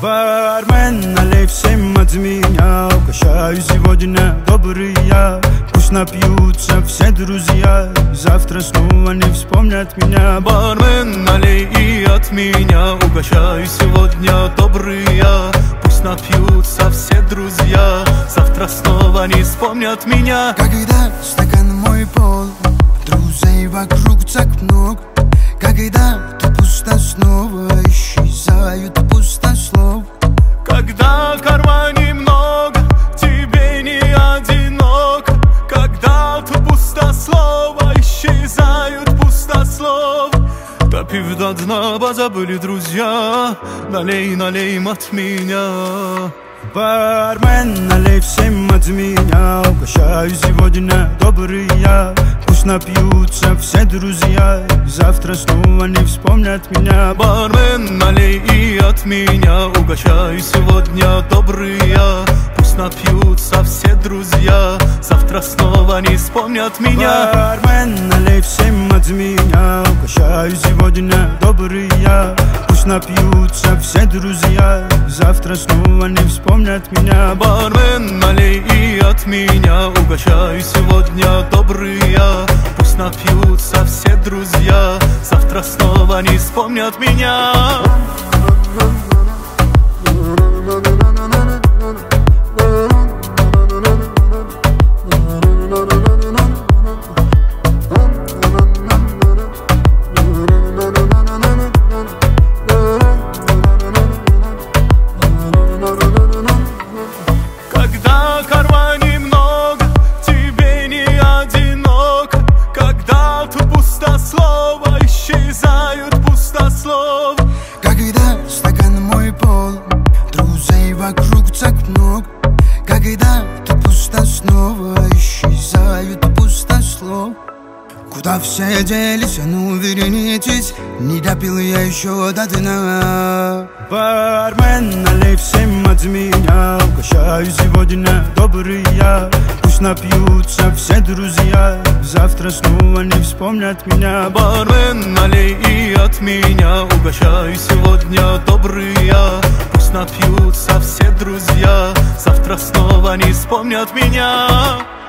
Бармен, налей всем от меня. Угощаю сегодня добрый я. Пусть напьются все друзья, завтра снова не вспомнят меня. Бармен, налей и от меня. Угощаю сегодня добрый я. Пусть напьются все друзья, завтра снова не вспомнят меня. Когда стакан мой полон, друзей вокруг так много. Когда ты пусто, снова исчезают пустослов. Когда в кармане много, тебе не одиноко. Когда тут пустослово, исчезают пустослов. Допив до дна, позабыли друзья. Налей, налей им от меня. Бармен, налей всем от меня. Угощаю сегодня добрый я. Пусть напьются все друзья, завтра снова не вспомнят меня. Бармен, налей и от меня. Угощаю сегодня добрый я. Пусть напьются все друзья, завтра снова не вспомнят меня. Бармен, налей всем от меня. Угощаю сегодня добрый я. Пусть напьются все друзья, завтра снова не вспомнят меня. Бармен, налей и от меня. Угощаю сегодня добрый я. Пусть напьются все друзья, завтра снова не вспомнят меня. Когда в кармане много, тебе не одиноко. Когда тут пустослово, исчезают пустослов. Когда стакан мой полон, друзей вокруг так много. Когда ты пусто, снова исчезают пустослов. Куда все делись, а ну вернитесь, не допил я еще до дна. Бармен, налей всем от меня. Угощаю сегодня добрый я. Пусть напьются все друзья, завтра снова не вспомнят меня. Бармен, налей и от меня. Угощаю сегодня добрый я. Пусть напьются все друзья, завтра снова не вспомнят меня.